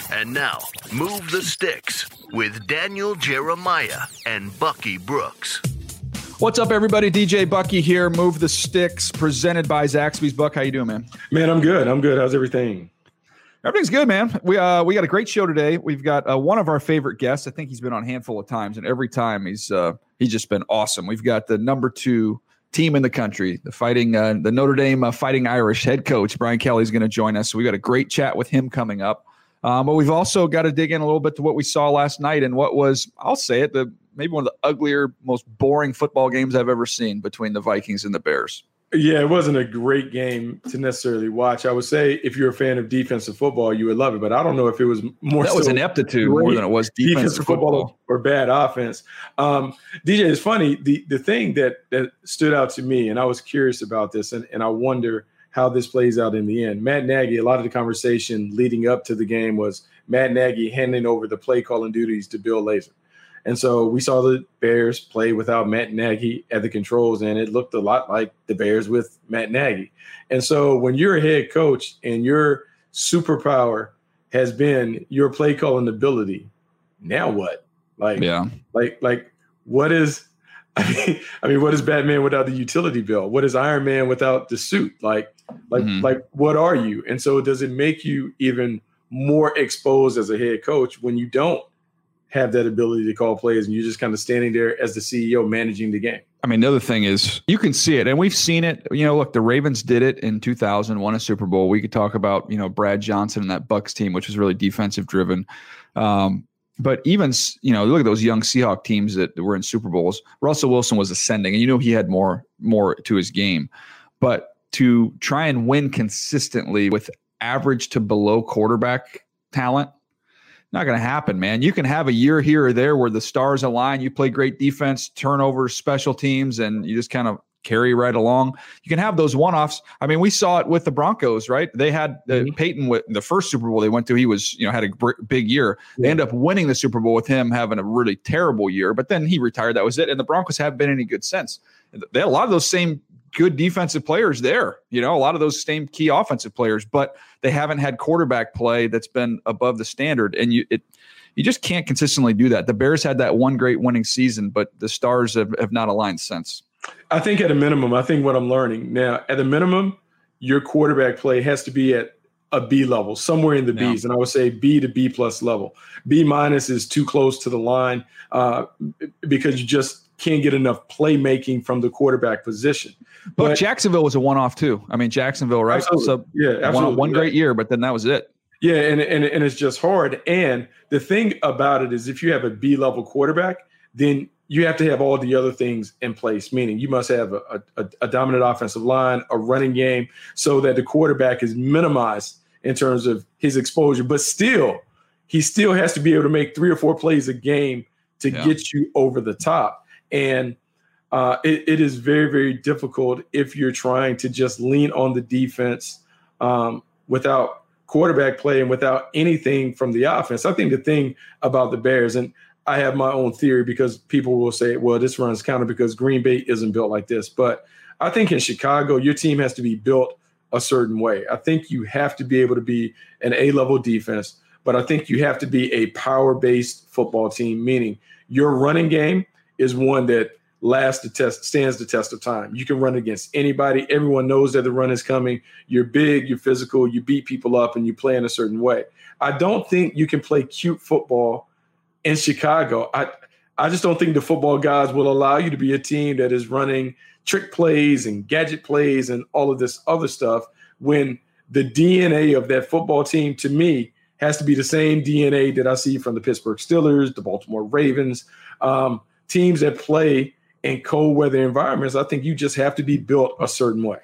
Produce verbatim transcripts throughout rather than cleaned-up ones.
And now, Move the Sticks with Daniel Jeremiah and Bucky Brooks. What's up, everybody? D J Bucky here. Move the Sticks, presented by Zaxby's. Buck, how you doing, man? Man, I'm good. I'm good. How's everything? Everything's good, man. We uh we got a great show today. We've got uh, one of our favorite guests. I think he's been on a handful of times, and every time he's uh he's just been awesome. We've got the number two team in the country, the fighting uh, the Notre Dame uh, Fighting Irish head coach Brian Kelly is going to join us. So we got a great chat with him coming up. Um, but we've also got to dig in a little bit to what we saw last night and what was, I'll say it, the maybe one of the uglier, most boring football games I've ever seen between the Vikings and the Bears. Yeah, it wasn't a great game to necessarily watch. I would say if you're a fan of defensive football, you would love it. But I don't know if it was more that was ineptitude more than it was defensive, defensive football. football or bad offense. Um, D J, it's funny. The the thing that that stood out to me, and I was curious about this, and, and I wonder how this plays out in the end. Matt Nagy, a lot of the conversation leading up to the game was Matt Nagy handing over the play calling duties to Bill Lazor. And so we saw the Bears play without Matt Nagy at the controls, and it looked a lot like the Bears with Matt Nagy. And so when you're a head coach and your superpower has been your play calling ability, now what? Like, yeah. like, like what is I mean, I mean, what is Batman without the utility belt? What is Iron Man without the suit? Like, like, mm-hmm. like, what are you? And so does it make you even more exposed as a head coach when you don't have that ability to call plays and you're just kind of standing there as the C E O managing the game? I mean, the other thing is you can see it, and we've seen it. You know, look, the Ravens did it in two thousand, won a Super Bowl. We could talk about, you know, Brad Johnson and that Bucs team, which was really defensive driven. Um, But even, you know, look at those young Seahawk teams that were in Super Bowls. Russell Wilson was ascending, and you know he had more more to his game. But to try and win consistently with average to below quarterback talent, not going to happen, man. You can have a year here or there where the stars align, you play great defense, turnovers, special teams, and you just kind of carry right along. You can have those one-offs. I mean, we saw it with the Broncos, right? They had uh, mm-hmm. Peyton with the first Super Bowl they went to. He was, you know, had a br- big year. Yeah. They end up winning the Super Bowl with him having a really terrible year, but then he retired. That was it. And the Broncos haven't been any good since. They had a lot of those same good defensive players there, you know, a lot of those same key offensive players, but they haven't had quarterback play that's been above the standard. And you, it, you just can't consistently do that. The Bears had that one great winning season, but the stars have, have not aligned since. I think at a minimum, I think what I'm learning now, at a minimum, your quarterback play has to be at a B level, somewhere in the yeah. B's. And I would say B to B plus level. B minus is too close to the line uh, because you just can't get enough playmaking from the quarterback position. But Look, Jacksonville was a one-off too. I mean, Jacksonville, right? Absolutely. So yeah, absolutely. One, one great yeah. year, but then that was it. Yeah, and, and, and it's just hard. And the thing about it is if you have a B level quarterback, then you have to have all the other things in place, meaning you must have a, a, a dominant offensive line, a running game, so that the quarterback is minimized in terms of his exposure. But still, he still has to be able to make three or four plays a game to yeah. get you over the top. And uh, it, it is very, very difficult if you're trying to just lean on the defense um, without quarterback play and without anything from the offense. I think the thing about the Bears, and I have my own theory because people will say, well, this runs counter because Green Bay isn't built like this. But I think in Chicago, your team has to be built a certain way. I think you have to be able to be an A-level defense, but I think you have to be a power-based football team, meaning your running game is one that lasts the test, stands the test of time. You can run against anybody. Everyone knows that the run is coming. You're big, you're physical, you beat people up, and you play in a certain way. I don't think you can play cute football in Chicago. I I just don't think the football guys will allow you to be a team that is running trick plays and gadget plays and all of this other stuff when the D N A of that football team, to me, has to be the same D N A that I see from the Pittsburgh Steelers, the Baltimore Ravens, um, teams that play in cold weather environments. I think you just have to be built a certain way.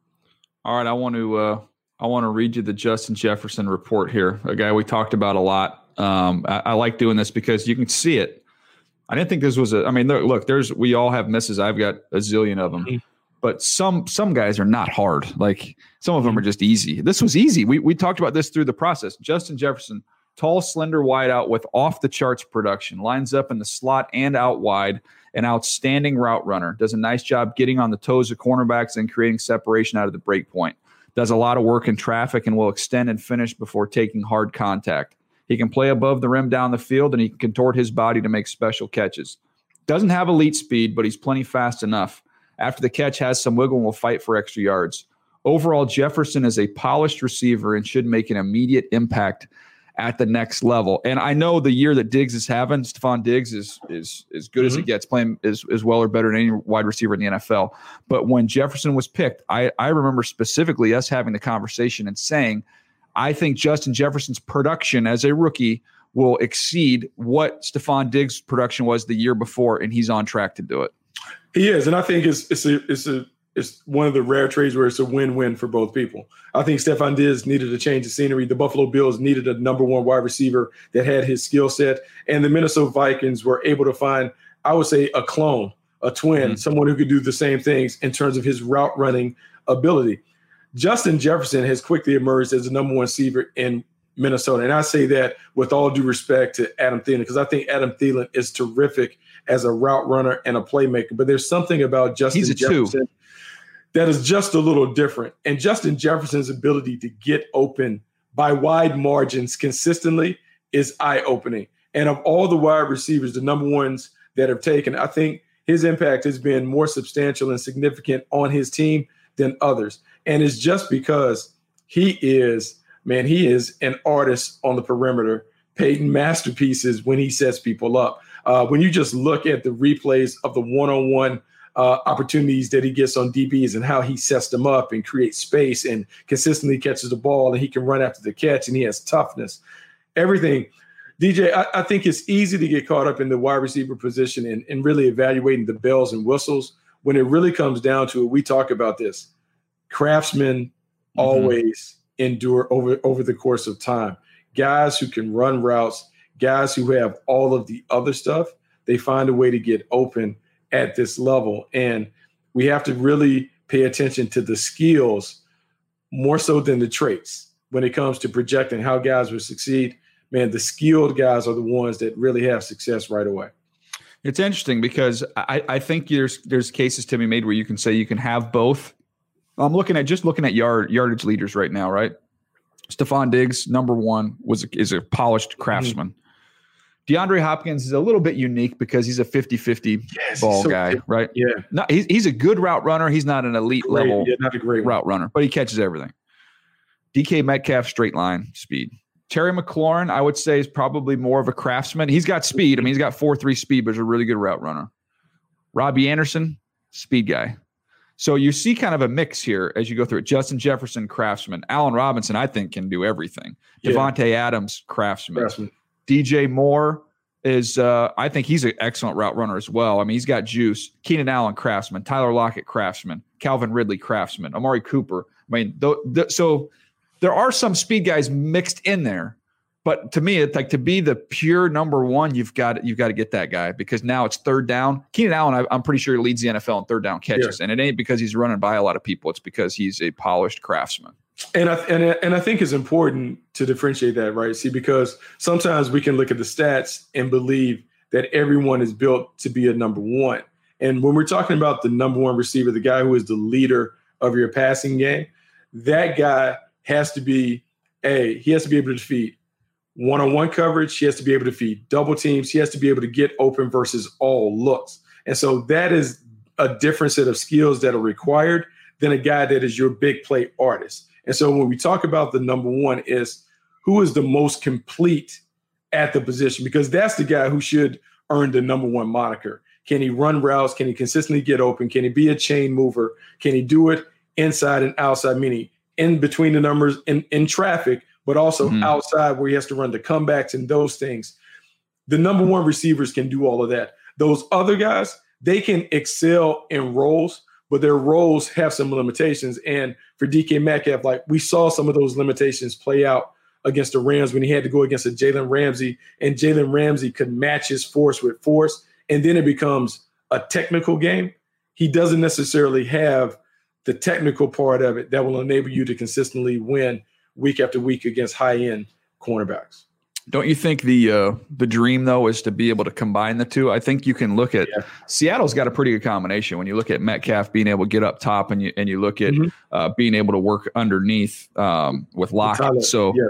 All right, I want to uh, I want to read you the Justin Jefferson report here, a guy we talked about a lot. Um, I, I like doing this because you can see it. I didn't think this was a, I mean, look, look, there's, we all have misses. I've got a zillion of them, mm-hmm. but some, some guys are not hard. Like some of them are just easy. This was easy. We, we talked about this through the process. Justin Jefferson, tall, slender wideout with off the charts production, lines up in the slot and out wide, an outstanding route runner, does a nice job getting on the toes of cornerbacks and creating separation out of the break point. Does a lot of work in traffic and will extend and finish before taking hard contact. He can play above the rim down the field, and he can contort his body to make special catches. Doesn't have elite speed, but he's plenty fast enough. After the catch, has some wiggle and will fight for extra yards. Overall, Jefferson is a polished receiver and should make an immediate impact at the next level. And I know the year that Diggs is having, Stephon Diggs is is as good mm-hmm. as it gets, playing as, as well or better than any wide receiver in the N F L. But when Jefferson was picked, I, I remember specifically us having the conversation and saying, I think Justin Jefferson's production as a rookie will exceed what Stephon Diggs' production was the year before, and he's on track to do it. He is, and I think it's it's a it's a it's one of the rare trades where it's a win-win for both people. I think Stephon Diggs needed a change of scenery. The Buffalo Bills needed a number one wide receiver that had his skill set, and the Minnesota Vikings were able to find, I would say, a clone, a twin, mm-hmm. someone who could do the same things in terms of his route running ability. Justin Jefferson has quickly emerged as the number one receiver in Minnesota. And I say that with all due respect to Adam Thielen, because I think Adam Thielen is terrific as a route runner and a playmaker. But there's something about Justin He's a Jefferson two. that is just a little different. And Justin Jefferson's ability to get open by wide margins consistently is eye-opening. And of all the wide receivers, the number ones that have taken, I think his impact has been more substantial and significant on his team than others. And it's just because he is – Man, he is an artist on the perimeter, painting masterpieces when he sets people up. Uh, when you just look at the replays of the one-on-one uh, opportunities that he gets on D Bs and how he sets them up and creates space and consistently catches the ball, and he can run after the catch, and he has toughness, everything. D J, I, I think it's easy to get caught up in the wide receiver position and, and really evaluating the bells and whistles. When it really comes down to it, we talk about this. Craftsmen mm-hmm. always – endure over, over the course of time. Guys who can run routes, guys who have all of the other stuff, they find a way to get open at this level. And we have to really pay attention to the skills more so than the traits when it comes to projecting how guys will succeed. Man, the skilled guys are the ones that really have success right away. It's interesting because I, I think there's there's cases to be made where you can say you can have both. I'm looking at just looking at yard yardage leaders right now, right? Stephon Diggs, number one, was is a polished craftsman. Mm-hmm. DeAndre Hopkins is a little bit unique because he's a fifty-fifty yes, ball so guy, good. right? Yeah. Not, he's, he's a good route runner. He's not an elite great, level yeah, not a great route runner, but he catches everything. D K Metcalf, straight line speed. Terry McLaurin, I would say, is probably more of a craftsman. He's got speed. I mean, he's got four three speed, but he's a really good route runner. Robbie Anderson, speed guy. So you see kind of a mix here as you go through it. Justin Jefferson, craftsman. Allen Robinson, I think, can do everything. Yeah. Devontae Adams, craftsman. craftsman. D J Moore is, uh, I think he's an excellent route runner as well. I mean, he's got juice. Keenan Allen, craftsman. Tyler Lockett, craftsman. Calvin Ridley, craftsman. Amari Cooper. I mean, th- th- so there are some speed guys mixed in there. But to me, it's like to be the pure number one, you've got you've got to get that guy because now it's third down. Keenan Allen, I, I'm pretty sure he leads the N F L in third down catches, yeah. and it ain't because he's running by a lot of people. It's because he's a polished craftsman. And I and and I think it's important to differentiate that, right? See, because sometimes we can look at the stats and believe that everyone is built to be a number one. And when we're talking about the number one receiver, the guy who is the leader of your passing game, that guy has to be a he has to be able to defeat one-on-one coverage. He has to be able to feed double teams. He has to be able to get open versus all looks. And so that is a different set of skills that are required than a guy that is your big play artist. And so when we talk about the number one is who is the most complete at the position, because that's the guy who should earn the number one moniker. Can he run routes? Can he consistently get open? Can he be a chain mover? Can he do it inside and outside, meaning in between the numbers in, in traffic, but also mm-hmm. outside where he has to run the comebacks and those things. The number one receivers can do all of that. Those other guys, they can excel in roles, but their roles have some limitations. And for D K Metcalf, like we saw some of those limitations play out against the Rams when he had to go against a Jalen Ramsey, and Jalen Ramsey could match his force with force, and then it becomes a technical game. He doesn't necessarily have the technical part of it that will enable you to consistently win week after week against high-end cornerbacks. Don't you think the uh, the dream, though, is to be able to combine the two? I think you can look at yeah. – Seattle's got a pretty good combination. When you look at Metcalf being able to get up top and you and you look at mm-hmm. uh, being able to work underneath um, with Lockett. So yes.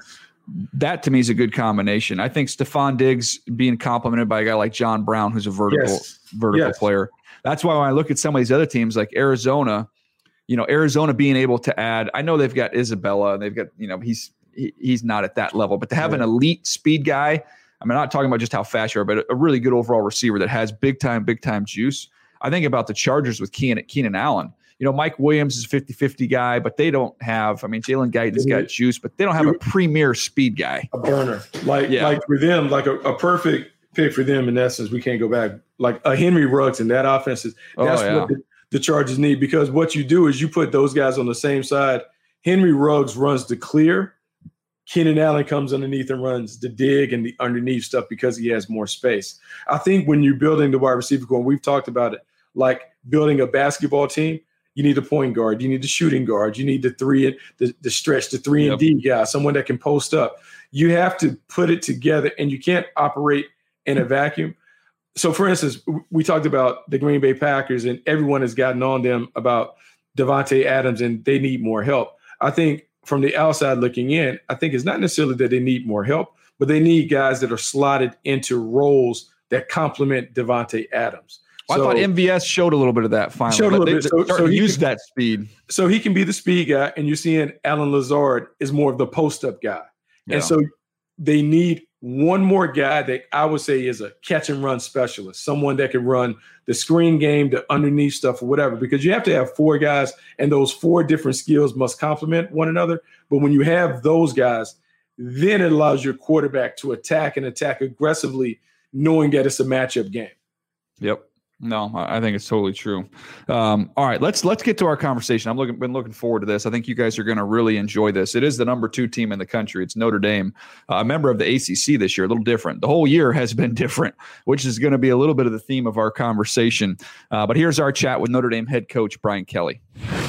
that to me is a good combination. I think Stephon Diggs being complemented by a guy like John Brown, who's a vertical yes. vertical yes. player. That's why when I look at some of these other teams like Arizona, you know, Arizona being able to add, I know they've got Isabella and they've got, you know, he's he, he's not at that level, but to have yeah. an elite speed guy, I mean, I'm not talking about just how fast you are, but a really good overall receiver that has big time, big time juice. I think about the Chargers with Keenan, Keenan Allen. You know, Mike Williams is a fifty-fifty guy, but they don't have, I mean, Jalen Guyton's got juice, but they don't have a premier speed guy. A burner. Like, yeah. like for them, like a, a perfect pick for them in essence, we can't go back. Like a Henry Ruggs in that offense is that's oh, yeah. what the, the Chargers need, because what you do is you put those guys on the same side. Henry Ruggs runs the clear. Keenan Allen comes underneath and runs the dig and the underneath stuff because he has more space. I think when you're building the wide receiver core, and we've talked about it, like building a basketball team, you need a point guard, you need a shooting guard, you need the three, the, the stretch, the three yep. and D guy, someone that can post up. You have to put it together, and you can't operate in a vacuum. So, for instance, we talked about the Green Bay Packers, and everyone has gotten on them about Davante Adams, and they need more help. I think from the outside looking in, I think it's not necessarily that they need more help, but they need guys that are slotted into roles that complement Davante Adams. Well, so, I thought M V S showed a little bit of that finally. Showed a little bit. So, so he used that speed. So he can be the speed guy, and you're seeing Allen Lazard is more of the post-up guy. Yeah. And so they need one more guy that I would say is a catch-and-run specialist, someone that can run the screen game, the underneath stuff, or whatever, because you have to have four guys, and those four different skills must complement one another. But when you have those guys, then it allows your quarterback to attack and attack aggressively, knowing that it's a matchup game. Yep. No, I think it's totally true. Um, all right, let's let's get to our conversation. I've looking, been looking forward to this. I think you guys are going to really enjoy this. It is the number two team in the country. It's Notre Dame, uh, a member of the A C C this year, a little different. The whole year has been different, which is going to be a little bit of the theme of our conversation. Uh, but here's our chat with Notre Dame head coach Brian Kelly.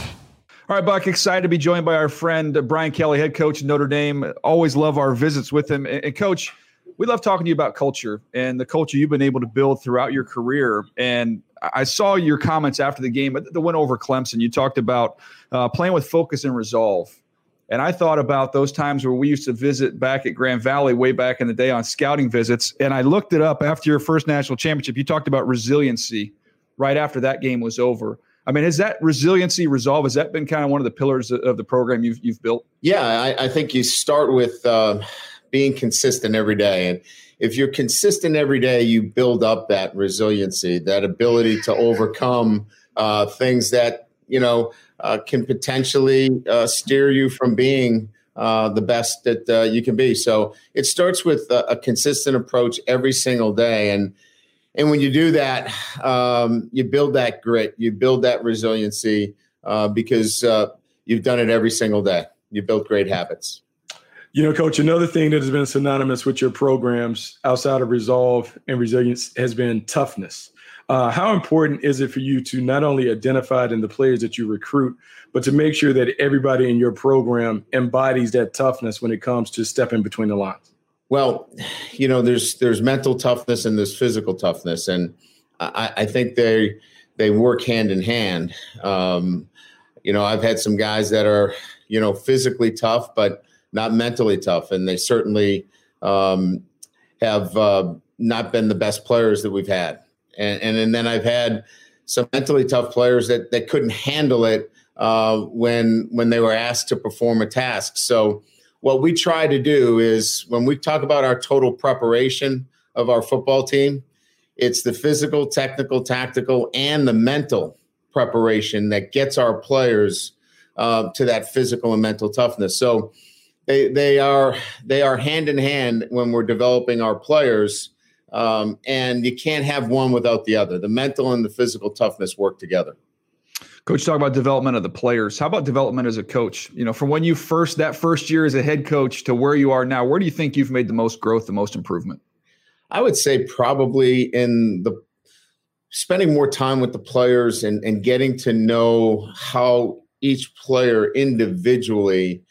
All right, Buck, excited to be joined by our friend uh, Brian Kelly, head coach of Notre Dame. Always love our visits with him. And, and Coach, we love talking to you about culture and the culture you've been able to build throughout your career. And I saw your comments after the game, but the win over Clemson, you talked about uh, playing with focus and resolve. And I thought about those times where we used to visit back at Grand Valley way back in the day on scouting visits. And I looked it up after your first national championship. You talked about resiliency right after that game was over. I mean, has that resiliency, resolve, has that been kind of one of the pillars of the program you've you've built? Yeah, I, I think you start with uh, being consistent every day. And if you're consistent every day, you build up that resiliency, that ability to overcome uh, things that, you know, uh, can potentially uh, steer you from being uh, the best that uh, you can be. So it starts with a, a consistent approach every single day. And and when you do that, um, you build that grit, you build that resiliency uh, because uh, you've done it every single day. You build great habits. You know, Coach, another thing that has been synonymous with your programs outside of resolve and resilience has been toughness. Uh, how important is it for you to not only identify it in the players that you recruit, but to make sure that everybody in your program embodies that toughness when it comes to stepping between the lines? Well, you know, there's there's mental toughness and there's physical toughness, and I, I think they they work hand in hand. Um, you know, I've had some guys that are, you know, physically tough, but not mentally tough, and they certainly um, have uh, not been the best players that we've had. And, and and then I've had some mentally tough players that that couldn't handle it uh, when when they were asked to perform a task. So what we try to do is when we talk about our total preparation of our football team, it's the physical, technical, tactical, and the mental preparation that gets our players uh, to that physical and mental toughness. So they they are they are hand in hand when we're developing our players, um, and you can't have one without the other. The mental and the physical toughness work together. Coach, talk about development of the players. How about development as a coach? You know, from when you first, that first year as a head coach to where you are now, where do you think you've made the most growth, the most improvement? I would say probably in the spending more time with the players and, and getting to know how each player individually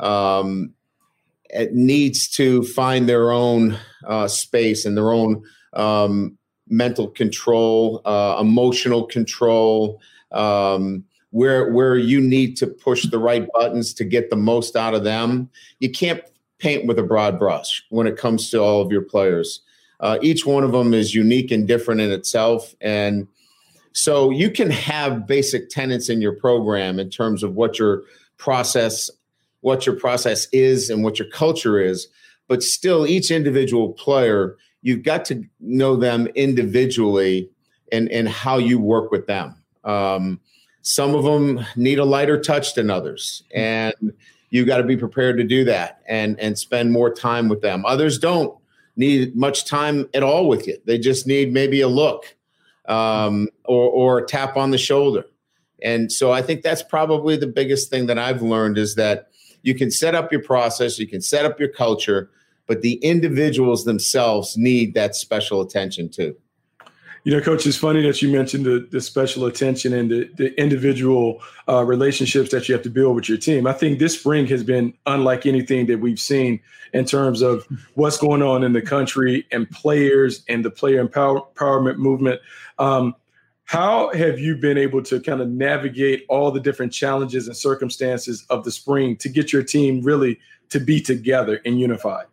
um, it needs to find their own uh, space and their own um, mental control, uh, emotional control, Um, where where you need to push the right buttons to get the most out of them. You can't paint with a broad brush when it comes to all of your players. Uh, each one of them is unique and different in itself. And so you can have basic tenets in your program in terms of what your process, what your process is and what your culture is. But still, each individual player, you've got to know them individually and, and how you work with them. Um, some of them need a lighter touch than others, and you got to be prepared to do that and, and spend more time with them. Others don't need much time at all with you. They just need maybe a look um, or, or a tap on the shoulder. And so I think that's probably the biggest thing that I've learned is that you can set up your process, you can set up your culture, but the individuals themselves need that special attention too. You know, Coach, it's funny that you mentioned the, the special attention and the, the individual uh, relationships that you have to build with your team. I think this spring has been unlike anything that we've seen in terms of what's going on in the country and players and the player empower, empowerment movement. Um, how have you been able to kind of navigate all the different challenges and circumstances of the spring to get your team really to be together and unified?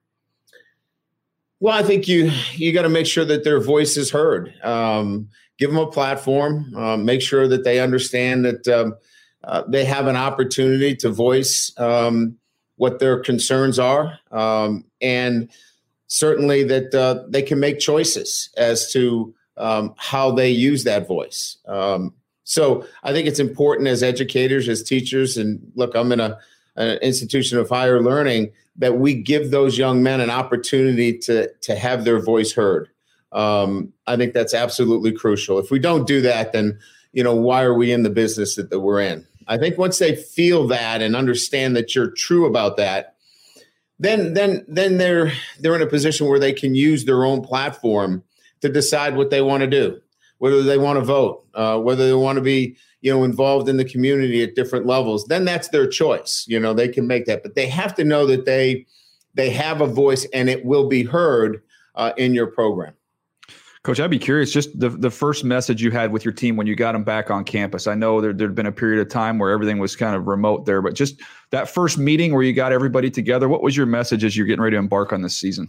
Well, I think you you got to make sure that their voice is heard. Um, give them a platform. Uh, make sure that they understand that um, uh, they have an opportunity to voice um, what their concerns are, um, and certainly that uh, they can make choices as to um, how they use that voice. Um, so I think it's important as educators, as teachers, and look, I'm in a, an institution of higher learning, that we give those young men an opportunity to, to have their voice heard. Um, I think that's absolutely crucial. If we don't do that, then, you know, why are we in the business that, that we're in? I think once they feel that and understand that you're true about that, then then then they're they're in a position where they can use their own platform to decide what they want to do, whether they want to vote, uh, whether they want to be, you know, involved in the community at different levels. Then that's their choice. You know, they can make that, but they have to know that they they have a voice and it will be heard uh, in your program. Coach, I'd be curious, just the, the first message you had with your team when you got them back on campus. I know there, there'd been a period of time where everything was kind of remote there, but just that first meeting where you got everybody together, what was your message as you're getting ready to embark on this season?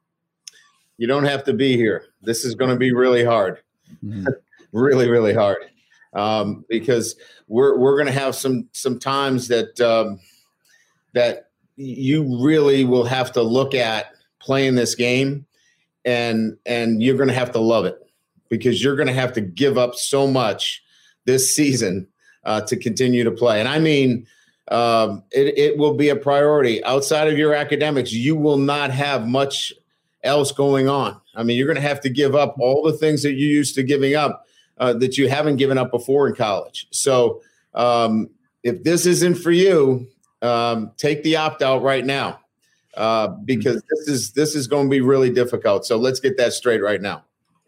You don't have to be here. This is going to be really hard, mm-hmm. really, really hard, um, because we're we're going to have some some times that um, that you really will have to look at playing this game. And and you're going to have to love it because you're going to have to give up so much this season uh, to continue to play. And I mean, um, it, it will be a priority. Outside of your academics, you will not have much else going on. I mean, you're going to have to give up all the things that you used to giving up uh, that you haven't given up before in college. So um, if this isn't for you, um, take the opt-out right now. Uh, because this is this is going to be really difficult. So let's get that straight right now.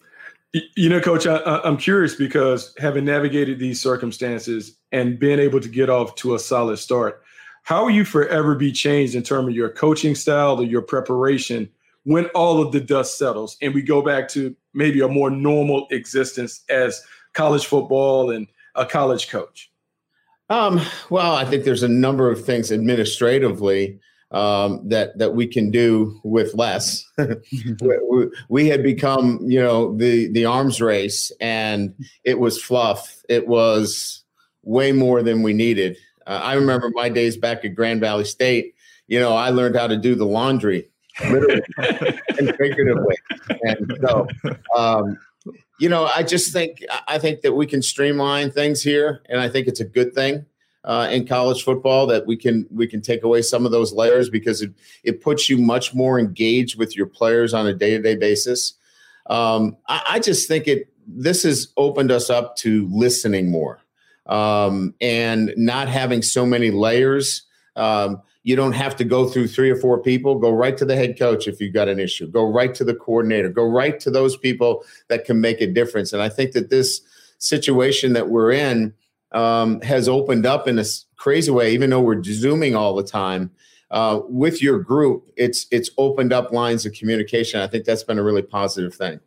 You know, Coach, I, I'm curious because having navigated these circumstances and being able to get off to a solid start, how will you forever be changed in terms of your coaching style or your preparation when all of the dust settles and we go back to maybe a more normal existence as college football and a college coach? Um, well, I think there's a number of things administratively Um, that that we can do with less. we, we had become, you know, the the arms race, and it was fluff. It was way more than we needed. Uh, I remember my days back at Grand Valley State. You know, I learned how to do the laundry, literally and figuratively. And so, um, you know, I just think I think that we can streamline things here, and I think it's a good thing. Uh, in college football, that we can we can take away some of those layers because it it puts you much more engaged with your players on a day-to-day basis. Um, I, I just think it this has opened us up to listening more um, and not having so many layers. Um, you don't have to go through three or four people. Go right to the head coach if you've got an issue. Go right to the coordinator. Go right to those people that can make a difference. And I think that this situation that we're in Um, has opened up in a crazy way, even though we're Zooming all the time. Uh, with your group, it's it's opened up lines of communication. I think that's been a really positive thing.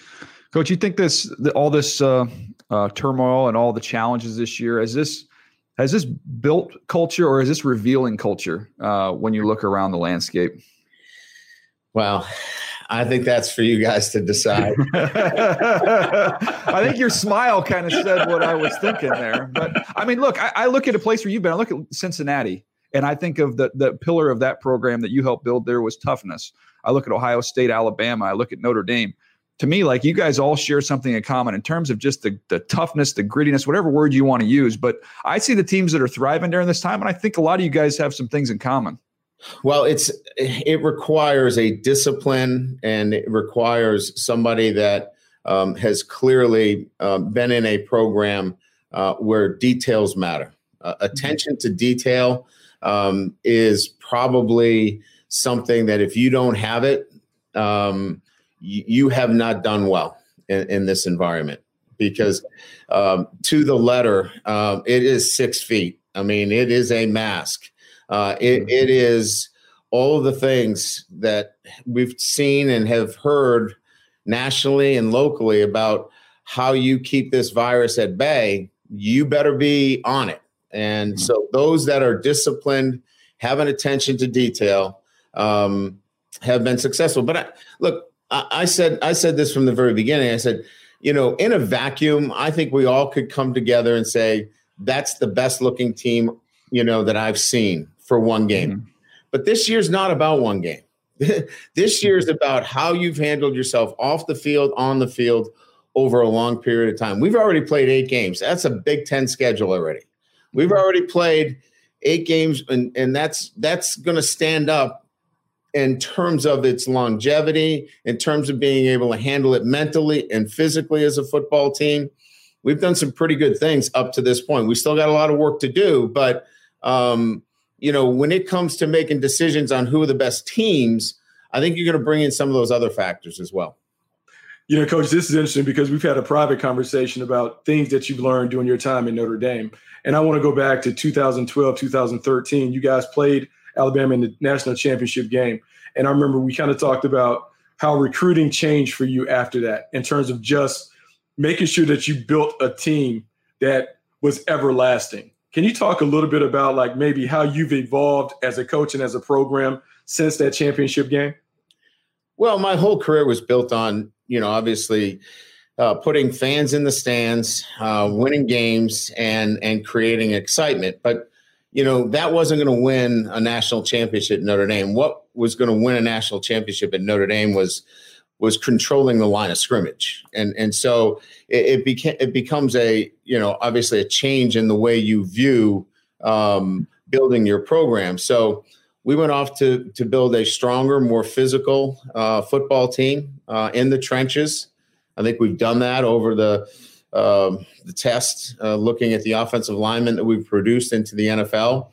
Coach, you think this, the, all this uh, uh, turmoil and all the challenges this year, has this Has this built culture or is this revealing culture uh, when you look around the landscape? Well, I think that's for you guys to decide. I think your smile kind of said what I was thinking there. But I mean, look, I, I look at a place where you've been. I look at Cincinnati, and I think of the the pillar of that program that you helped build there was toughness. I look at Ohio State, Alabama. I look at Notre Dame. To me, like, you guys all share something in common in terms of just the, the toughness, the grittiness, whatever word you want to use. But I see the teams that are thriving during this time, and I think a lot of you guys have some things in common. Well, it's it requires a discipline, and it requires somebody that um, has clearly um, been in a program uh, where details matter. Uh, attention to detail um, is probably something that if you don't have it, um, you have not done well in, in this environment, because um, to the letter, um, it is six feet. I mean, it is a mask. Uh, it, it is all of the things that we've seen and have heard nationally and locally about how you keep this virus at bay. You better be on it. And so those that are disciplined, have an attention to detail, um, have been successful. But I, look, I said I said this from the very beginning. I said, you know, in a vacuum, I think we all could come together and say that's the best looking team, you know, that I've seen for one game. Mm-hmm. But this year's not about one game. This year is about how you've handled yourself off the field, on the field over a long period of time. We've already played eight games. That's a Big Ten schedule already. We've already played eight games, and, and that's that's going to stand up in terms of its longevity, in terms of being able to handle it mentally and physically as a football team. We've done some pretty good things up to this point. We still got a lot of work to do, but um, you know, when it comes to making decisions on who are the best teams, I think you're going to bring in some of those other factors as well. You know, Coach, this is interesting because we've had a private conversation about things that you've learned during your time in Notre Dame. And I want to go back to two thousand twelve, two thousand thirteen. You guys played Alabama in the national championship game. And I remember we kind of talked about how recruiting changed for you after that in terms of just making sure that you built a team that was everlasting. Can you talk a little bit about like maybe how you've evolved as a coach and as a program since that championship game? Well, my whole career was built on, you know, obviously uh, putting fans in the stands, uh, winning games, and and creating excitement. But you know, that wasn't going to win a national championship at Notre Dame. What was going to win a national championship at Notre Dame was was controlling the line of scrimmage. And and so it, it became it becomes a, you know, obviously a change in the way you view um, building your program. So we went off to to build a stronger, more physical uh, football team uh, in the trenches. I think we've done that over the Um, the test, uh, looking at the offensive linemen that we've produced into the N F L,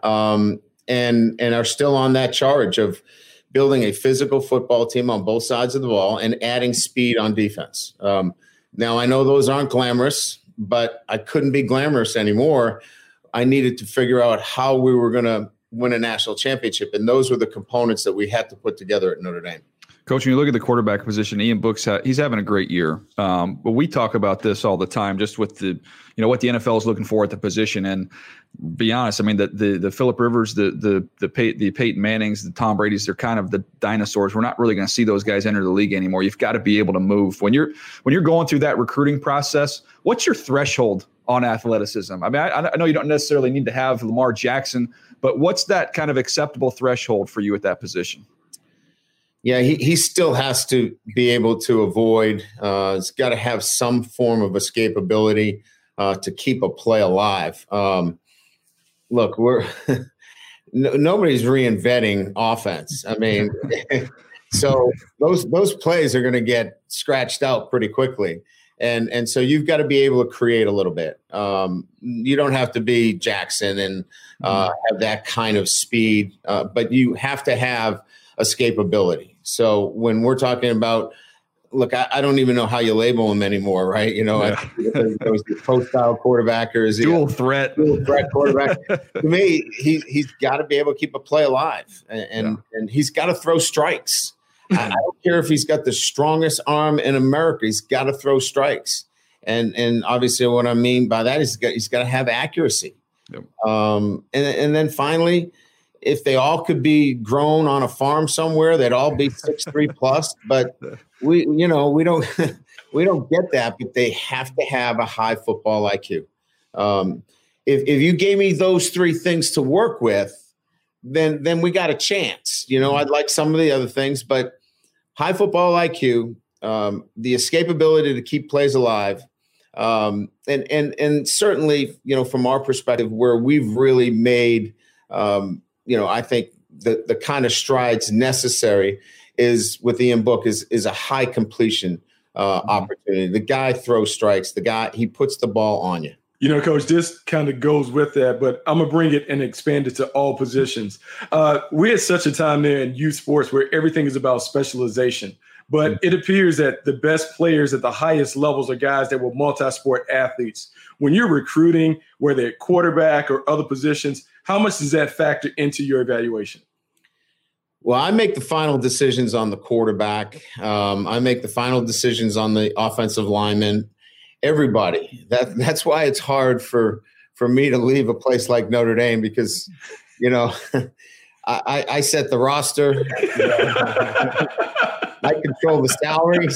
um, and and are still on that charge of building a physical football team on both sides of the ball and adding speed on defense. Um, now, I know those aren't glamorous, but I couldn't be glamorous anymore. I needed to figure out how we were going to win a national championship, and those were the components that we had to put together at Notre Dame. Coach, when you look at the quarterback position, Ian Book's ha- he's having a great year. Um, but we talk about this all the time, just with the, you know, what the N F L is looking for at the position. And be honest, I mean, the the the Phillip Rivers, the the the, Pey- the Peyton Mannings, the Tom Brady's, they're kind of the dinosaurs. We're not really going to see those guys enter the league anymore. You've got to be able to move when you're when you're going through that recruiting process. What's your threshold on athleticism? I mean, I, I know you don't necessarily need to have Lamar Jackson, but what's that kind of acceptable threshold for you at that position? Yeah, he, he still has to be able to avoid. Uh, he's got to have some form of escapability uh, to keep a play alive. Um, look, we're no, nobody's reinventing offense. I mean, so those those plays are going to get scratched out pretty quickly, and and so you've got to be able to create a little bit. Um, you don't have to be Jackson and uh, have that kind of speed, uh, but you have to have escapability. So when we're talking about, look, I, I don't even know how you label him anymore, right? You know, yeah. There was the pro-style quarterback or is he dual threat, dual threat quarterback. To me, he he's got to be able to keep a play alive, and and, yeah. and he's got to throw strikes. I, I don't care if he's got the strongest arm in America; he's got to throw strikes. And and obviously, what I mean by that is he's got, he's got to have accuracy. Yep. Um, and, and then finally, if they all could be grown on a farm somewhere, they'd all be six three plus. But we, you know, we don't we don't get that. But they have to have a high football I Q. Um, if if you gave me those three things to work with, then then we got a chance. You know, I'd like some of the other things, but high football I Q, um, the escapability to keep plays alive. Um, and, and, and certainly, you know, from our perspective, where we've really made, um, you know, I think the, the kind of strides necessary is with Ian Book is, is a high completion uh, mm-hmm. opportunity. The guy throws strikes, the guy, he puts the ball on you. You know, Coach, this kind of goes with that, but I'm going to bring it and expand it to all positions. Uh, we're at such a time there in youth sports where everything is about specialization. But it appears that the best players at the highest levels are guys that were multi-sport athletes. When you're recruiting, whether at quarterback or other positions, how much does that factor into your evaluation? Well, I make the final decisions on the quarterback. Um, I make the final decisions on the offensive lineman. Everybody. That that's why it's hard for for me to leave a place like Notre Dame because, you know, I, I set the roster. I control the salaries.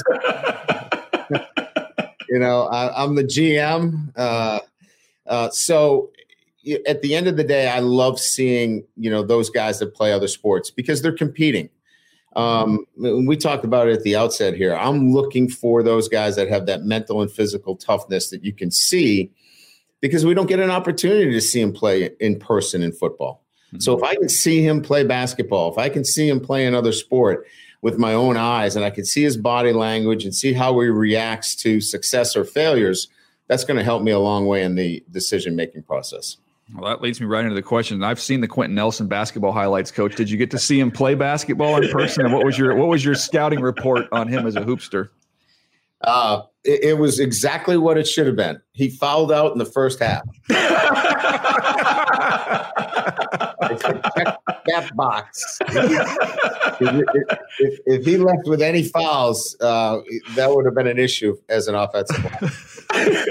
you know, I, I'm the G M. Uh, uh, so at the end of the day, I love seeing, you know, those guys that play other sports because they're competing. Um, we talked about it at the outset here. I'm looking for those guys that have that mental and physical toughness that you can see because we don't get an opportunity to see him play in person in football. Mm-hmm. So if I can see him play basketball, if I can see him play another sport with my own eyes and I can see his body language and see how he reacts to success or failures, that's going to help me a long way in the decision-making process. Well, that leads me right into the question. I've seen the Quentin Nelson basketball highlights, Coach. Did you get to see him play basketball in person? And what was your what was your scouting report on him as a hoopster? Uh, it, it was exactly what it should have been. He fouled out in the first half. Check that box. if, if, if, if he left with any fouls, uh, that would have been an issue as an offensive player.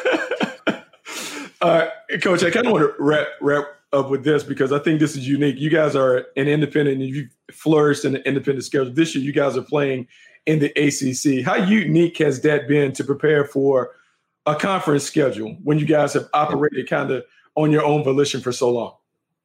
Uh, Coach, I kind of want to wrap wrap up with this because I think this is unique. You guys are an independent and you've flourished in the independent schedule. This year, you guys are playing in the A C C. How unique has that been to prepare for a conference schedule when you guys have operated kind of on your own volition for so long?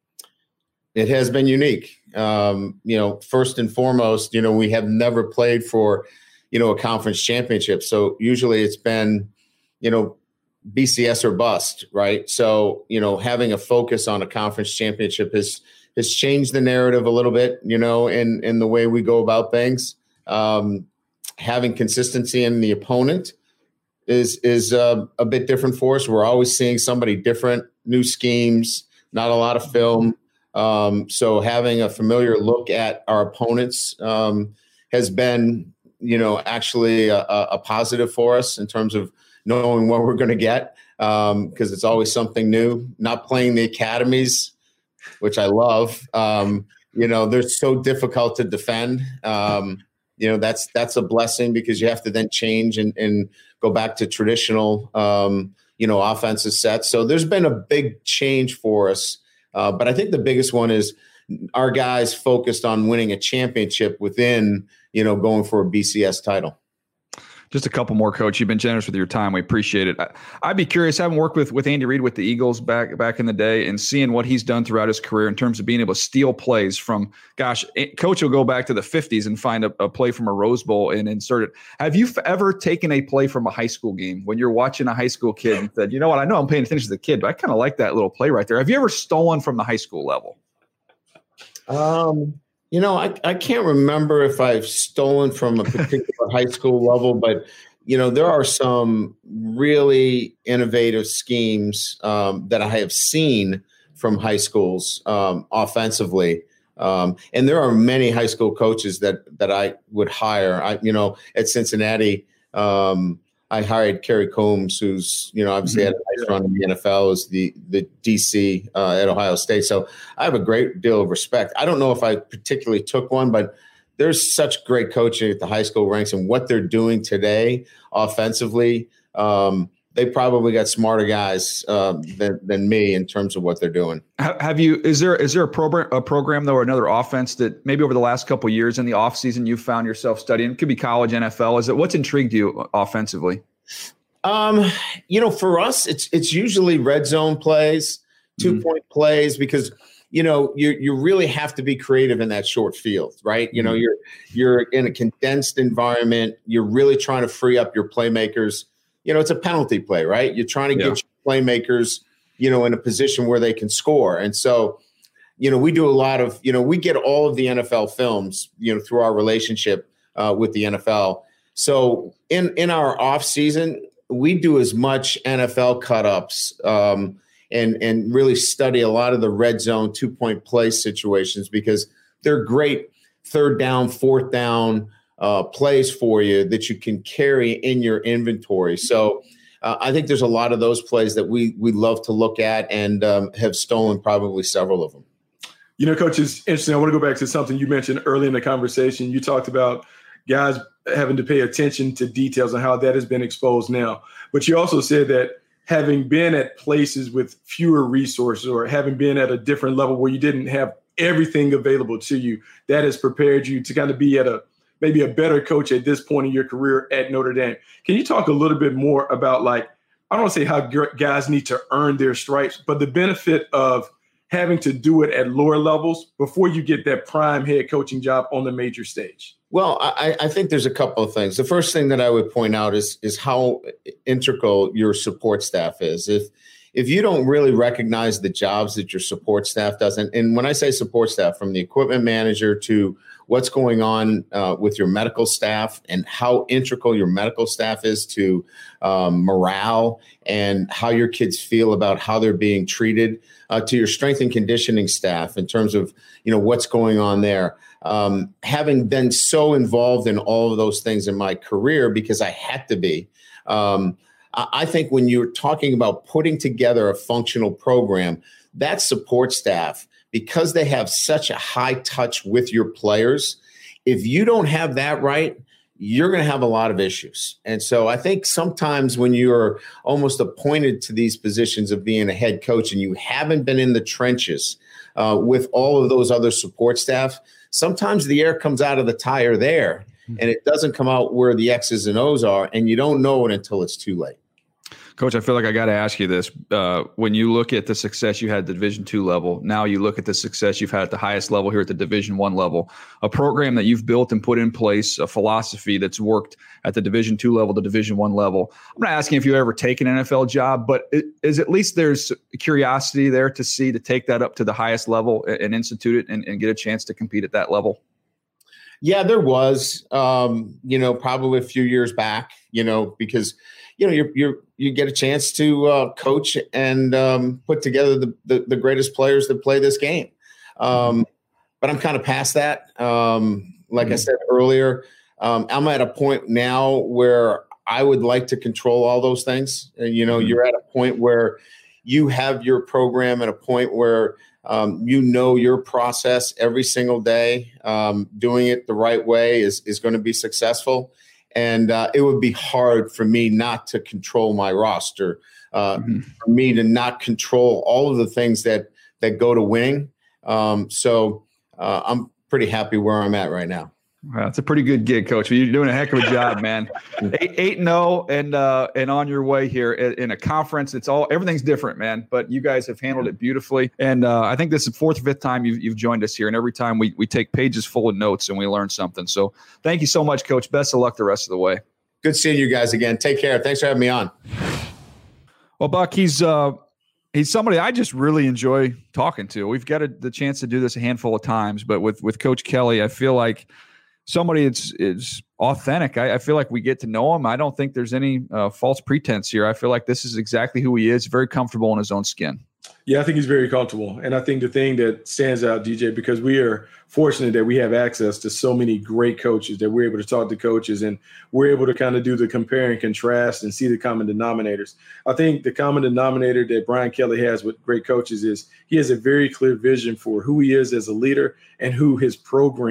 It has been unique. Um, you know, first and foremost, you know, we have never played for, you know, a conference championship. So usually it's been, you know, B C S or bust, right? So, you know, having a focus on a conference championship has has changed the narrative a little bit, you know, in, in the way we go about things. Um, having consistency in the opponent is is uh, a bit different for us. We're always seeing somebody different, new schemes, not a lot of film. Um, so having a familiar look at our opponents um, has been, you know, actually a, a positive for us in terms of knowing what we're going to get, because um, it's always something new. Not playing the academies, which I love. Um, you know, they're so difficult to defend. Um, you know, that's that's a blessing because you have to then change and, and go back to traditional, um, you know, offensive sets. So there's been a big change for us. Uh, but I think the biggest one is our guys focused on winning a championship within, you know, going for a B C S title. Just a couple more, Coach. You've been generous with your time. We appreciate it. I, I'd be curious, having worked with, with Andy Reid with the Eagles back back in the day and seeing what he's done throughout his career in terms of being able to steal plays from, gosh, Coach will go back to the fifties and find a, a play from a Rose Bowl and insert it. Have you ever taken a play from a high school game when you're watching a high school kid and said, you know what, I know I'm paying attention as a kid, but I kind of like that little play right there. Have you ever stolen from the high school level? Um. You know, I, I can't remember if I've stolen from a particular high school level, but, you know, there are some really innovative schemes um, that I have seen from high schools um, offensively. Um, and there are many high school coaches that that I would hire. I, you know, at Cincinnati, um, I hired Kerry Coombs, who's, you know, obviously had a nice run in the N F L as the, the D C uh, at Ohio State. So I have a great deal of respect. I don't know if I particularly took one, but there's such great coaching at the high school ranks and what they're doing today offensively. Um, they probably got smarter guys uh, than than me in terms of what they're doing. Have you? Is there is there a program a program though, or another offense that maybe over the last couple of years in the off season you found yourself studying? It could be college, N F L. Is it what's intrigued you offensively? Um, you know, for us, it's it's usually red zone plays, two mm-hmm. point plays, because you know you you really have to be creative in that short field, right? Mm-hmm. You know, you're you're in a condensed environment. You're really trying to free up your playmakers. You know, it's a penalty play, right? You're trying to yeah. get your playmakers, you know, in a position where they can score. And so, you know, we do a lot of, you know, we get all of the N F L films, you know, through our relationship uh, with the N F L. So in, in our off season, we do as much N F L cut-ups um, and, and really study a lot of the red zone two-point play situations because they're great third down, fourth down, Uh, plays for you that you can carry in your inventory. So uh, I think there's a lot of those plays that we we love to look at and um, have stolen probably several of them. You know, Coach, it's interesting. I want to go back to something you mentioned early in the conversation. You talked about guys having to pay attention to details and how that has been exposed now. But you also said that having been at places with fewer resources or having been at a different level where you didn't have everything available to you, that has prepared you to kind of be at a maybe a better coach at this point in your career at Notre Dame. Can you talk a little bit more about, like, I don't want to say how guys need to earn their stripes, but the benefit of having to do it at lower levels before you get that prime head coaching job on the major stage? Well, I, I think there's a couple of things. The first thing that I would point out is is how integral your support staff is. If if you don't really recognize the jobs that your support staff does, and, and when I say support staff, from the equipment manager to what's going on uh, with your medical staff and how integral your medical staff is to um, morale and how your kids feel about how they're being treated, uh, to your strength and conditioning staff in terms of, you know, what's going on there. Um, having been so involved in all of those things in my career because I had to be, um, I think when you're talking about putting together a functional program, that support staff, because they have such a high touch with your players, if you don't have that right, you're going to have a lot of issues. And so I think sometimes when you're almost appointed to these positions of being a head coach and you haven't been in the trenches uh, with all of those other support staff, sometimes the air comes out of the tire there and it doesn't come out where the X's and O's are, and you don't know it until it's too late. Coach, I feel like I got to ask you this. Uh, when you look at the success you had at the Division two level, now you look at the success you've had at the highest level here at the Division one level, a program that you've built and put in place, a philosophy that's worked at the Division two level, the Division one level. I'm not asking if you ever take an N F L job, but it, is at least there's curiosity there to see, to take that up to the highest level and, and institute it and, and get a chance to compete at that level? Yeah, there was, um, you know, probably a few years back, you know, because, you know, you're, you're, you get a chance to uh, coach and um, put together the, the, the greatest players that play this game. Um, but I'm kind of past that. Um, like mm-hmm. I said earlier, um, I'm at a point now where I would like to control all those things. And, you know, mm-hmm. you're at a point where you have your program at a point where Um, you know your process every single day. Um, doing it the right way is is going to be successful, and uh, it would be hard for me not to control my roster, uh, mm-hmm. for me to not control all of the things that that go to winning. Um, so uh, I'm pretty happy where I'm at right now. Wow, it's a pretty good gig, Coach. You're doing a heck of a job, man. Eight, eight and zero, and uh, and on your way here in a conference. It's all everything's different, man. But you guys have handled it beautifully, and uh, I think this is the fourth or fifth time you've you've joined us here. And every time we we take pages full of notes and we learn something. So thank you so much, Coach. Best of luck the rest of the way. Good seeing you guys again. Take care. Thanks for having me on. Well, Buck, he's uh, he's somebody I just really enjoy talking to. We've got a, the chance to do this a handful of times, but with with Coach Kelly, I feel like somebody that's is authentic. I, I feel like we get to know him. I don't think there's any uh, false pretense here. I feel like this is exactly who he is, very comfortable in his own skin. Yeah, I think he's very comfortable. And I think the thing that stands out, D J, because we are fortunate that we have access to so many great coaches, that we're able to talk to coaches and we're able to kind of do the compare and contrast and see the common denominators. I think the common denominator that Brian Kelly has with great coaches is he has a very clear vision for who he is as a leader and who his program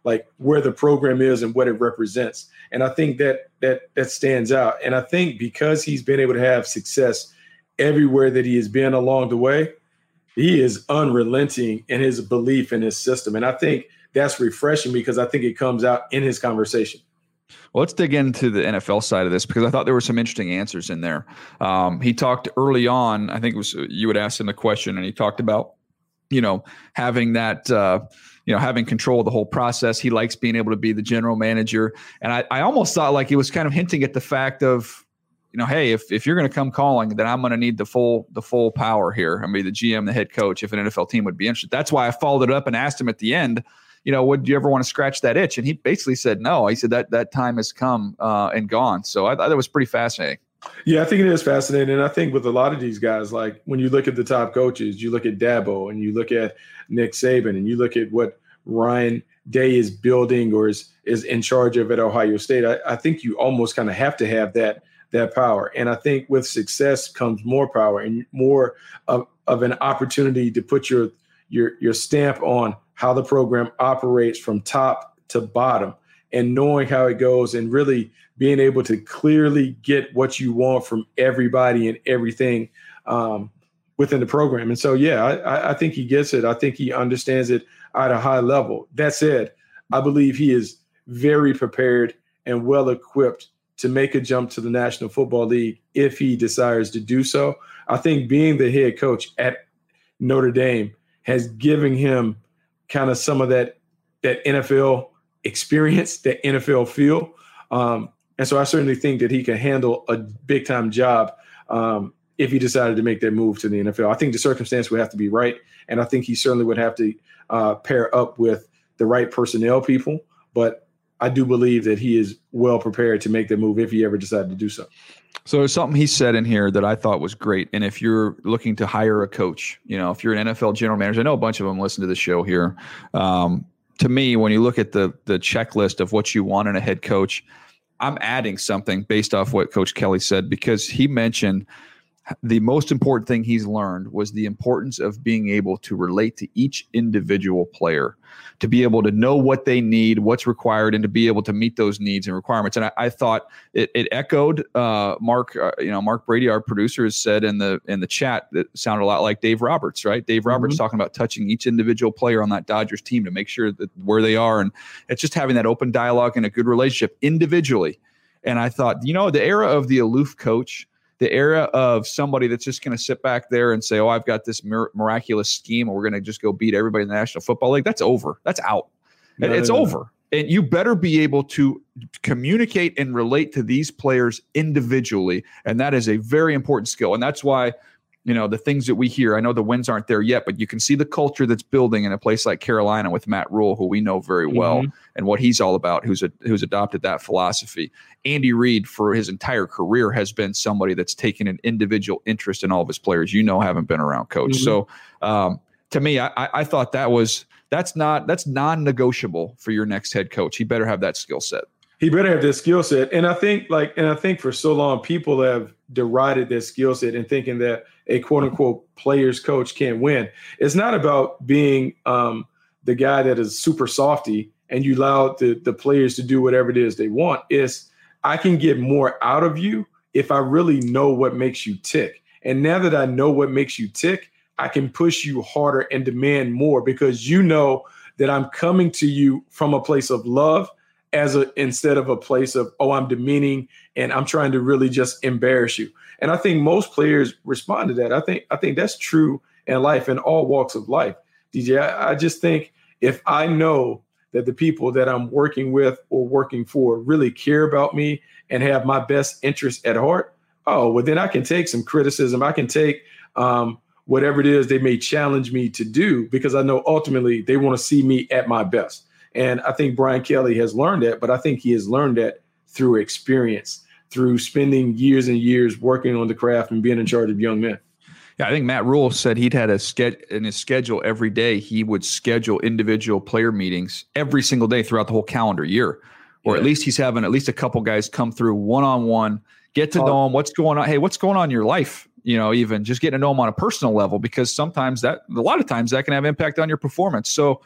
like where the program is and what it represents. And I think that that that stands out. And I think because he's been able to have success everywhere that he has been along the way, he is unrelenting in his belief in his system. And I think that's refreshing because I think it comes out in his conversation. Well, let's dig into the N F L side of this because I thought there were some interesting answers in there. Um, he talked early on, I think it was you had asked him a question, and he talked about, you know, having that, uh, you know, having control of the whole process. He likes being able to be the general manager. And I, I almost thought like he was kind of hinting at the fact of, you know, hey, if, if you're going to come calling, then I'm going to need the full the full power here. I mean, the G M, the head coach, if an N F L team would be interested. That's why I followed it up and asked him at the end, you know, would you ever want to scratch that itch? And he basically said no. He said that that time has come uh, and gone. So I thought that was pretty fascinating. Yeah, I think it is fascinating. And I think with a lot of these guys, like when you look at the top coaches, you look at Dabo and you look at Nick Saban and you look at what Ryan Day is building or is, is in charge of at Ohio State, I, I think you almost kind of have to have that that power. And I think with success comes more power and more of, of an opportunity to put your your your stamp on how the program operates from top to bottom and knowing how it goes and really being able to clearly get what you want from everybody and everything um, within the program. And so, yeah, I, I think he gets it. I think he understands it at a high level. That said, I believe he is very prepared and well equipped to make a jump to the National Football League if he desires to do so. I think being the head coach at Notre Dame has given him kind of some of that that N F L experience, that N F L feel. Um, and so I certainly think that he can handle a big-time job um, if he decided to make that move to the N F L. I think the circumstance would have to be right, and I think he certainly would have to uh, pair up with the right personnel people. But I do believe that he is well prepared to make that move if he ever decided to do so. So there's something he said in here that I thought was great. And if you're looking to hire a coach, you know, if you're an N F L general manager, I know a bunch of them listen to the show here. Um, to me, when you look at the the checklist of what you want in a head coach, I'm adding something based off what Coach Kelly said, because he mentioned the most important thing he's learned was the importance of being able to relate to each individual player, to be able to know what they need, what's required, and to be able to meet those needs and requirements. And I, I thought it, it echoed uh, Mark, uh, you know, Mark Brady, our producer, has said in the in the chat that sounded a lot like Dave Roberts, right? Dave Roberts mm-hmm. talking about touching each individual player on that Dodgers team to make sure that where they are, and it's just having that open dialogue and a good relationship individually. And I thought, you know, the era of the aloof coach, the era of somebody that's just going to sit back there and say, oh, I've got this mir- miraculous scheme and we're going to just go beat everybody in the National Football League. That's over. That's out. No, it's no, no. over. And you better be able to communicate and relate to these players individually. And that is a very important skill. And that's why, you know, the things that we hear, I know the wins aren't there yet, but you can see the culture that's building in a place like Carolina with Matt Rule, who we know very well, mm-hmm. and what he's all about, who's a, who's adopted that philosophy. Andy Reid, for his entire career, has been somebody that's taken an individual interest in all of his players. You know, haven't been around, Coach. Mm-hmm. So um, to me, I, I thought that was that's not that's non-negotiable for your next head coach. He better have that skill set. He better have this skill set. And I think like, and I think for so long, people have derided that skill set and thinking that a quote unquote player's coach can't win. It's not about being um, the guy that is super softy and you allow the, the players to do whatever it is they want. It's I can get more out of you if I really know what makes you tick. And now that I know what makes you tick, I can push you harder and demand more because you know that I'm coming to you from a place of love as a instead of a place of, oh, I'm demeaning and I'm trying to really just embarrass you. And I think most players respond to that. I think I think that's true in life, in all walks of life. D J, I, I just think if I know that the people that I'm working with or working for really care about me and have my best interest at heart, oh, well, then I can take some criticism. I can take um, whatever it is they may challenge me to do because I know ultimately they want to see me at my best. And I think Brian Kelly has learned that, but I think he has learned that through experience, through spending years and years working on the craft and being in charge of young men. Yeah, I think Matt Rule said he'd had a schedule in his schedule every day. He would schedule individual player meetings every single day throughout the whole calendar year, or yeah. at least he's having at least a couple guys come through one-on-one, get to oh. know him. What's going on? Hey, what's going on in your life? You know, even just getting to know him on a personal level, because sometimes that, a lot of times that can have impact on your performance. So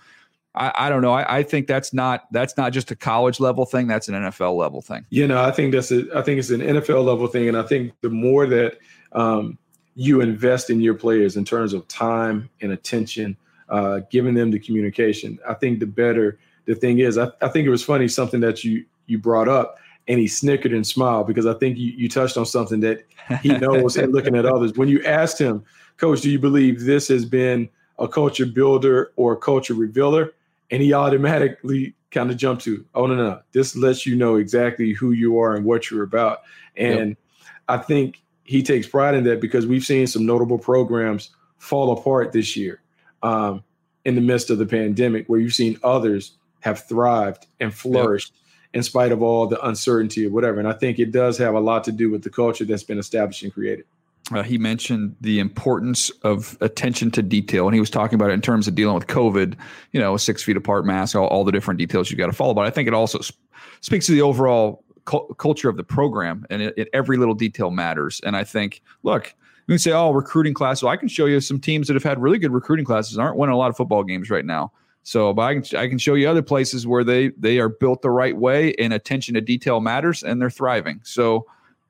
I, I don't know. I, I think that's not that's not just a college level thing. That's an N F L level thing. You know, I think that's a, I think it's an N F L level thing, and I think the more that um, you invest in your players in terms of time and attention, uh, giving them the communication, I think the better the thing is. I, I think it was funny something that you you brought up, and he snickered and smiled because I think you you touched on something that he knows and looking at others. When you asked him, Coach, do you believe this has been a culture builder or a culture revealer? And he automatically kind of jumped to, oh, no, no, this lets you know exactly who you are and what you're about. And yep. I think he takes pride in that because we've seen some notable programs fall apart this year um, in the midst of the pandemic, where you've seen others have thrived and flourished yep. in spite of all the uncertainty or whatever. And I think it does have a lot to do with the culture that's been established and created. Uh, he mentioned the importance of attention to detail, and he was talking about it in terms of dealing with COVID, you know, six feet apart mask, all, all the different details you got to follow. But I think it also sp- speaks to the overall cu- culture of the program, and it, it, every little detail matters. And I think, look, you can say, oh, recruiting class. Well, I can show you some teams that have had really good recruiting classes and aren't winning a lot of football games right now. So, but I can I can show you other places where they they are built the right way, and attention to detail matters, and they're thriving. So.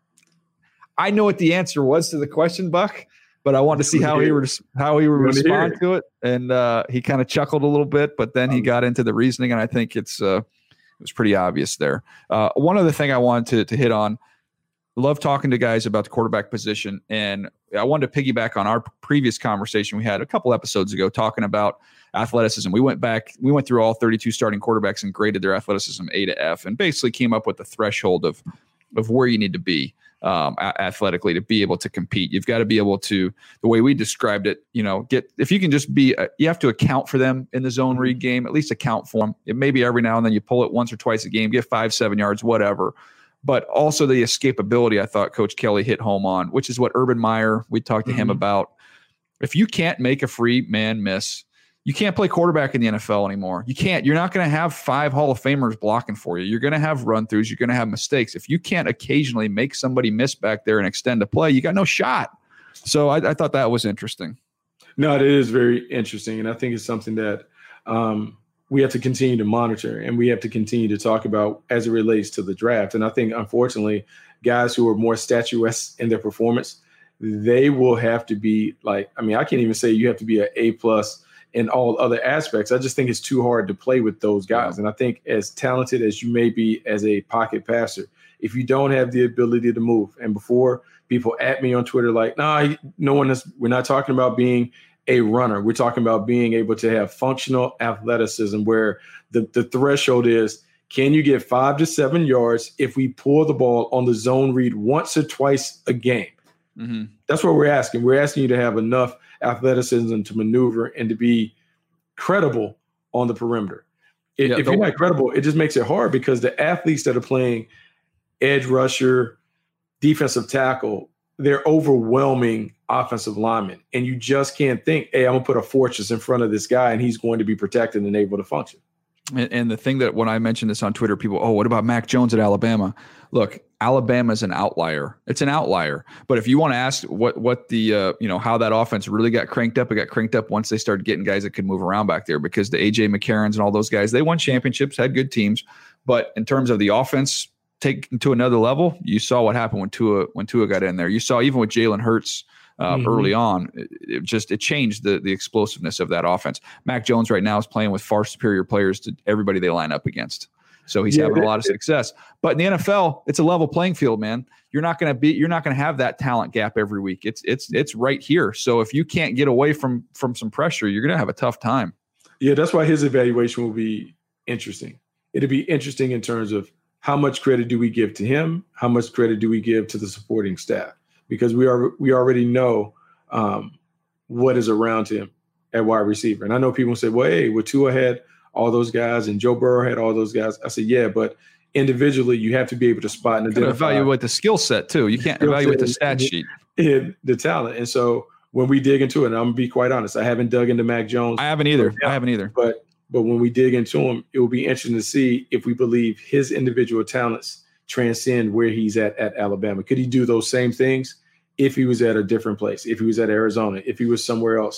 I know what the answer was to the question, Buck, but I wanted to see how he would how he would respond to it, and uh, he kind of chuckled a little bit, but then he got into the reasoning, and I think it's uh, it was pretty obvious there. Uh, one other thing I wanted to to hit on: love talking to guys about the quarterback position, and I wanted to piggyback on our previous conversation we had a couple episodes ago talking about athleticism. We went back, we went through all thirty-two starting quarterbacks and graded their athleticism A to F, and basically came up with the threshold of of where you need to be. Um, athletically to be able to compete. You've got to be able to, the way we described it, you know, get, if you can just be, uh, you have to account for them in the zone read game, at least account for them. It may be every now and then you pull it once or twice a game, get five, seven yards, whatever. But also the escapability, I thought Coach Kelly hit home on, which is what Urban Meyer, we talked to mm-hmm. him about. If you can't make a free man miss, you can't play quarterback in the N F L anymore. You can't. You're not going to have five Hall of Famers blocking for you. You're going to have run-throughs. You're going to have mistakes. If you can't occasionally make somebody miss back there and extend a play, you got no shot. So I, I thought that was interesting. No, it is very interesting, and I think it's something that um, we have to continue to monitor, and we have to continue to talk about as it relates to the draft. And I think, unfortunately, guys who are more statuesque in their performance, they will have to be like, I mean, I can't even say you have to be an A-plus in all other aspects. I just think it's too hard to play with those guys. And I think as talented as you may be as a pocket passer, if you don't have the ability to move, and before people at me on Twitter like, nah, no one is, we're not talking about being a runner. We're talking about being able to have functional athleticism where the, the threshold is, can you get five to seven yards if we pull the ball on the zone read once or twice a game? Mm-hmm. That's what we're asking. We're asking you to have enough athleticism to maneuver and to be credible on the perimeter. If, yeah, if you're not credible, it just makes it hard because the athletes that are playing edge rusher, defensive tackle, they're overwhelming offensive linemen. And you just can't think, hey, I'm going to put a fortress in front of this guy and he's going to be protected and able to function. And, and the thing that when I mentioned this on Twitter, people, oh, what about Mac Jones at Alabama? Look, Alabama is an outlier. It's an outlier. But if you want to ask what what the uh, you know how that offense really got cranked up, it got cranked up once they started getting guys that could move around back there because the A J McCarrons and all those guys, they won championships, had good teams. But in terms of the offense taken to another level, you saw what happened when Tua when Tua got in there. You saw even with Jalen Hurts uh, mm-hmm. early on, it, it just it changed the the explosiveness of that offense. Mac Jones right now is playing with far superior players to everybody they line up against. So he's yeah, having a lot of success. But in the N F L, it's a level playing field, man. You're not going to be, you're not going to have that talent gap every week. It's it's it's right here. So if you can't get away from from some pressure, you're going to have a tough time. Yeah, that's why his evaluation will be interesting. It'll be interesting in terms of how much credit do we give to him? How much credit do we give to the supporting staff? Because we are we already know um, what is around him at wide receiver. And I know people say, well, hey, with Tua had all those guys and Joe Burrow had all those guys. I said, yeah, but individually you have to be able to spot and identify. Evaluate the skill set too. You can't evaluate the stat sheet. And the talent. And so when we dig into it, and I'm gonna be quite honest, I haven't dug into Mac Jones. I haven't either. I haven't either. But but when we dig into him, it will be interesting to see if we believe his individual talents transcend where he's at at Alabama. Could he do those same things if he was at a different place, if he was at Arizona, if he was somewhere else?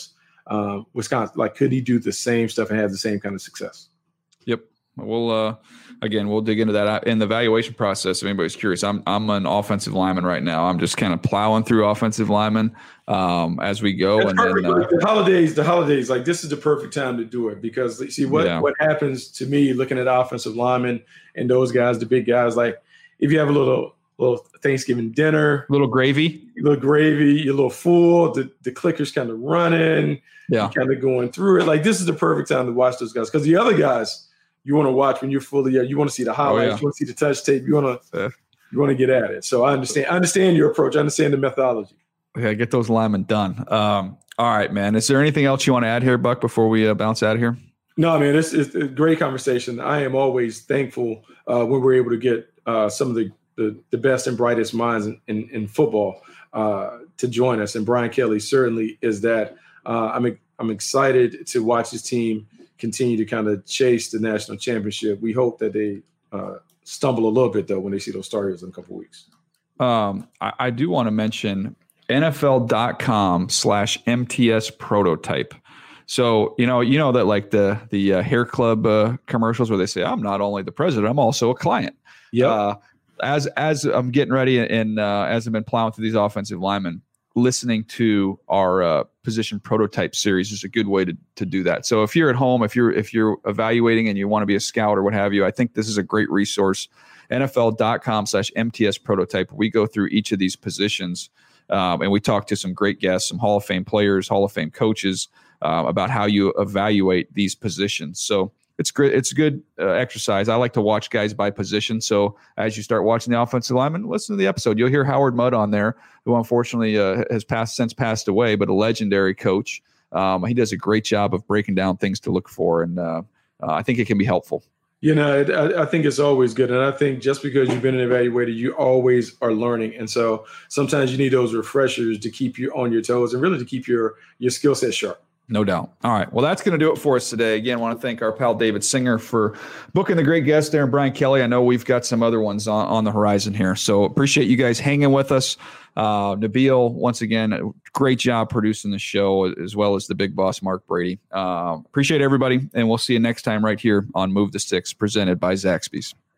uh, Wisconsin? Like, could he do the same stuff and have the same kind of success? Yep. We'll uh, again, we'll dig into that in the evaluation process. If anybody's curious, I'm I'm an offensive lineman right now. I'm just kind of plowing through offensive linemen um, as we go. That's and perfect. then uh, Like the holidays, the holidays, like this is the perfect time to do it because see what Yeah. what happens to me looking at offensive linemen and those guys, the big guys. Like if you have a little little Thanksgiving dinner, little gravy, a little gravy, you're a little full, the the clicker's kind of running, yeah, kind of going through it. Like this is the perfect time to watch those guys because the other guys. You want to watch when you're fully. You want to see the highlights. Oh, yeah. You want to see the touch tape. You want to. Yeah. You want to get at it. So I understand. I understand your approach. I understand the methodology. yeah, get those linemen done. Um, all right, man. Is there anything else you want to add here, Buck, before we uh, bounce out of here? No, man. This is a great conversation. I am always thankful uh, when we're able to get uh, some of the, the the best and brightest minds in in, in football uh, to join us. And Brian Kelly certainly is that. Uh, I'm I'm excited to watch his team continue to kind of chase the national championship. We hope that they uh, stumble a little bit, though, when they see those starters in a couple of weeks. Um, I, I do want to mention N F L dot com slash M T S prototype. So, you know, you know that like the the uh, hair club uh, commercials where they say, I'm not only the president, I'm also a client. Yeah. Uh, as as I'm getting ready and uh, as I've been plowing through these offensive linemen, listening to our uh, position prototype series is a good way to to do that. So if you're at home, if you're if you're evaluating and you want to be a scout or what have you, I think this is a great resource. N F L dot com slash M T S prototype. We go through each of these positions um, and we talk to some great guests, some Hall of Fame players, Hall of Fame coaches uh, about how you evaluate these positions. So it's great. It's a good uh, exercise. I like to watch guys by position. So as you start watching the offensive lineman, listen to the episode. You'll hear Howard Mudd on there, who unfortunately uh, has passed since passed away, but a legendary coach. Um, he does a great job of breaking down things to look for, and uh, uh, I think it can be helpful. You know, I, I think it's always good. And I think just because you've been an evaluator, you always are learning. And so sometimes you need those refreshers to keep you on your toes and really to keep your your skill set sharp. No doubt. All right. Well, that's going to do it for us today. Again, I want to thank our pal David Singer for booking the great guest there and Brian Kelly. I know we've got some other ones on, on the horizon here. So appreciate you guys hanging with us. Uh, Nabil, once again, great job producing the show, as well as the big boss, Mark Brady. Uh, appreciate everybody. And we'll see you next time right here on Move the Sticks, presented by Zaxby's.